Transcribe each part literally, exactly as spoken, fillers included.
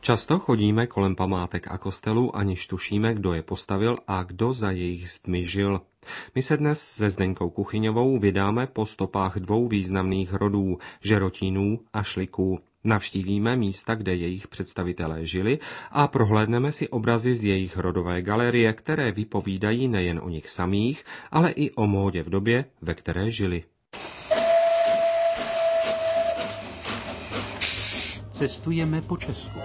Často chodíme kolem památek a kostelů, aniž tušíme, kdo je postavil a kdo za jejich zdmi žil. My se dnes se Zdeňkou Kuchyňovou vydáme po stopách dvou významných rodů, Žerotínů a Šliků. Navštívíme místa, kde jejich představitelé žili a prohlédneme si obrazy z jejich rodové galerie, které vypovídají nejen o nich samých, ale i o módě v době, ve které žili. Cestujeme po Česku.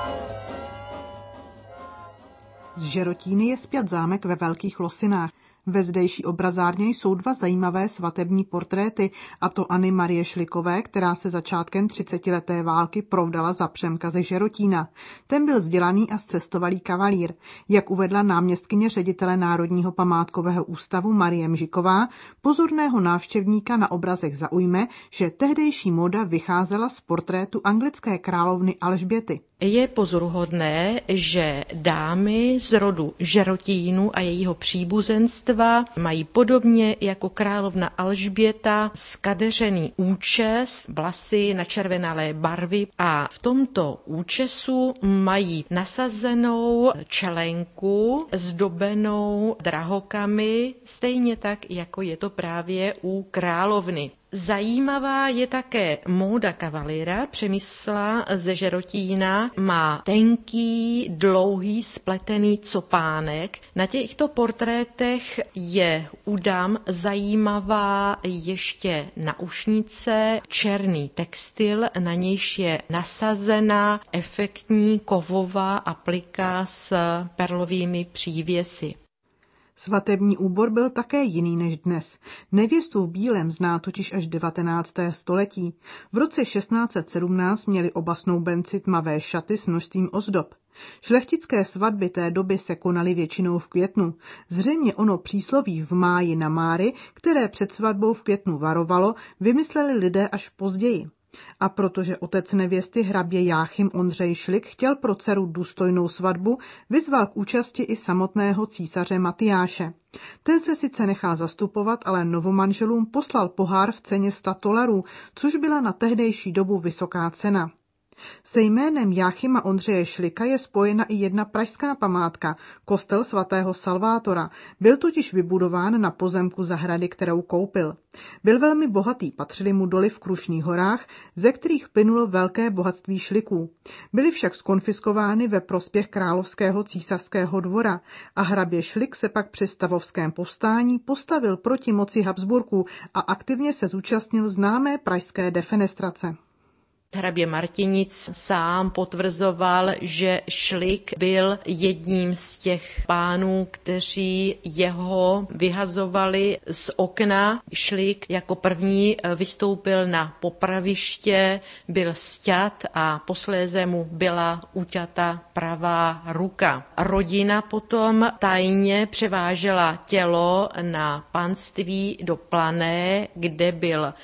Z Žerotíny je spjat zámek ve Velkých Losinách. Ve zdejší obrazárně jsou dva zajímavé svatební portréty, a to Anny Marie Šlikové, která se začátkem třicetileté války provdala za Přemka ze Žerotína. Ten byl vzdělaný a zcestovalý kavalír. Jak uvedla náměstkyně ředitele Národního památkového ústavu Marie Mžiková, pozorného návštěvníka na obrazech zaujme, že tehdejší móda vycházela z portrétu anglické královny Alžběty. Je pozoruhodné, že dámy z rodu Žerotínu a jejího příbuzenstva mají podobně jako královna Alžběta skadeřený účes, vlasy načervenalé barvy a v tomto účesu mají nasazenou čelenku zdobenou drahokamy, stejně tak, jako je to právě u královny. Zajímavá je také móda kavalíra Přemysla ze Žerotína. Má tenký, dlouhý, spletený copánek. Na těchto portrétech je u dam zajímavá ještě naušnice, černý textil, na nějž je nasazena efektní kovová aplika s perlovými přívěsy. Svatební úbor byl také jiný než dnes. Nevěstu v bílém zná totiž až devatenácté století. V roce šestnáct set sedmnáct měli oba snoubenci tmavé šaty s množstvím ozdob. Šlechtické svatby té doby se konaly většinou v květnu. Zřejmě ono přísloví v máji na máry, které před svatbou v květnu varovalo, vymysleli lidé až později. A protože otec nevěsty hrabě Jáchym Ondřej Šlik chtěl pro dceru důstojnou svatbu, vyzval k účasti i samotného císaře Matyáše. Ten se sice nechal zastupovat, ale novomanželům poslal pohár v ceně sta tolarů, což byla na tehdejší dobu vysoká cena. Se jménem Jáchyma Ondřeje Šlika je spojena i jedna pražská památka, kostel svatého Salvátora. Byl totiž vybudován na pozemku zahrady, kterou koupil. Byl velmi bohatý, patřily mu doly v Krušných horách, ze kterých plynulo velké bohatství Šliků. Byly však skonfiskovány ve prospěch královského císařského dvora a hrabě Šlik se pak při stavovském povstání postavil proti moci Habsburků a aktivně se zúčastnil známé pražské defenestrace. Hrabě Martinic sám potvrzoval, že Šlik byl jedním z těch pánů, kteří jeho vyhazovali z okna. Šlik jako první vystoupil na popraviště, byl sťat a posléze mu byla uťata pravá ruka. Rodina potom tajně převážela tělo na panství do Plané, kde byl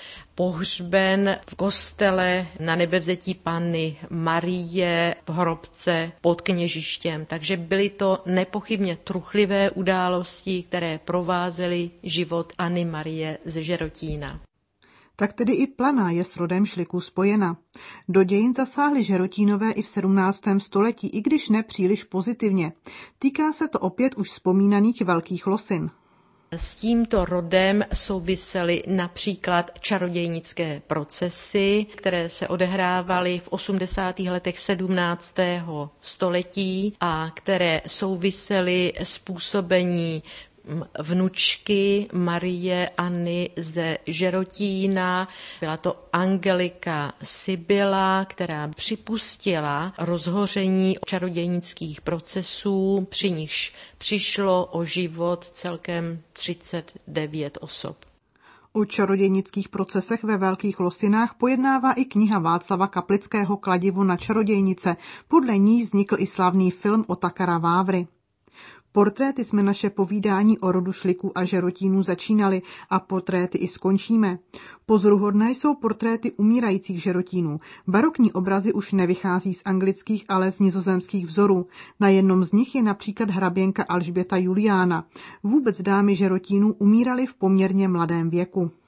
pohřben v kostele na nebevzetí Panny Marie v hrobce pod kněžištěm. Takže byly to nepochybně truchlivé události, které provázely život Anny Marie ze Žerotína. Tak tedy i Planá je s rodem Šliků spojena. Do dějin zasáhly Žerotínové i v sedmnáctém století, i když ne příliš pozitivně. Týká se to opět už vzpomínaných Velkých Losin. S tímto rodem souvisely například čarodějnické procesy, které se odehrávaly v osmdesátých letech sedmnáctého století a které souvisely s působení vnučky Marie Anny ze Žerotína. Byla to Angelika Sibyla, která připustila rozhoření čarodějnických procesů, při nichž přišlo o život celkem třicet devět osob. O čarodějnických procesech ve Velkých Losinách pojednává i kniha Václava Kaplického Kladivo na čarodějnice, podle ní vznikl i slavný film Otakara Vávry. Portréty jsme naše povídání o rodu Šliků a Žerotínů začínali a portréty i skončíme. Pozoruhodné jsou portréty umírajících Žerotínů. Barokní obrazy už nevychází z anglických, ale z nizozemských vzorů. Na jednom z nich je například hraběnka Alžběta Juliána. Vůbec dámy Žerotínů umíraly v poměrně mladém věku.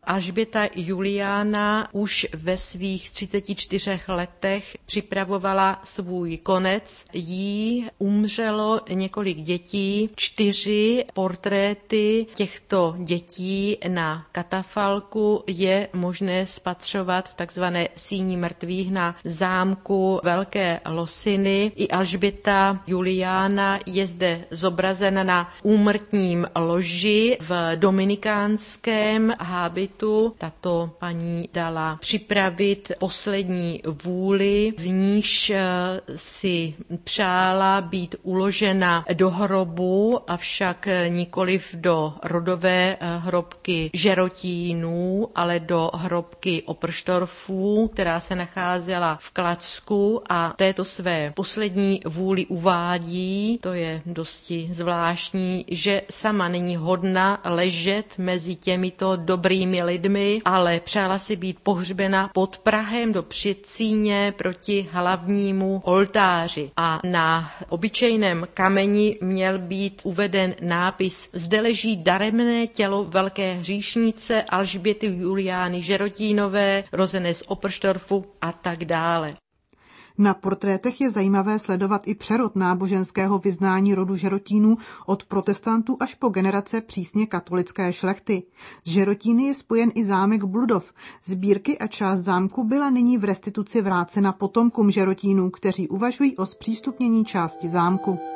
Alžběta Juliána už ve svých třiceti čtyřech letech připravovala svůj konec. Jí umřelo několik dětí, čtyři portréty těchto dětí na katafalku je možné spatřovat v takzvané síni mrtvých na zámku Velké Losiny. I Alžběta Juliána je zde zobrazena na úmrtním loži v dominikánském hábitu. Tato paní dala připravit poslední vůli, v níž si přála být uložena do hrobu, avšak nikoliv do rodové hrobky Žerotínů, ale do hrobky Oprštorfů, která se nacházela v Kladsku, a této své poslední vůli uvádí, to je dosti zvláštní, že sama není hodna ležet mezi těmito dobrými lidmi, ale přála si být pohřbena pod prahem do předsíně proti hlavnímu oltáři. A na obyčejném kameni měl být uveden nápis: Zde leží daremné tělo velké hříšnice Alžběty Juliány Žerotínové, rozené z Oprštorfu a tak dále. Na portrétech je zajímavé sledovat i přerod náboženského vyznání rodu Žerotínů od protestantů až po generace přísně katolické šlechty. S Žerotíny je spojen i zámek Bludov. Sbírky a část zámku byla nyní v restituci vrácena potomkům Žerotínů, kteří uvažují o zpřístupnění části zámku.